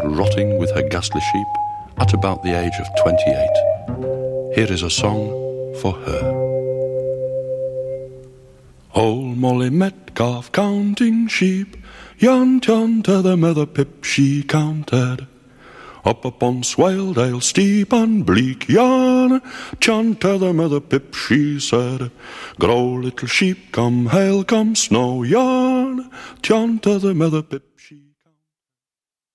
rotting with her ghastly sheep at about the age of 28. Here is a song for her. Old Molly Metcalf counting sheep, yon to the mother pip she counted. Up upon Swaledale steep and bleak, yon to the mother pip she said. Grow little sheep, come hail, come snow, yon to the mother pip she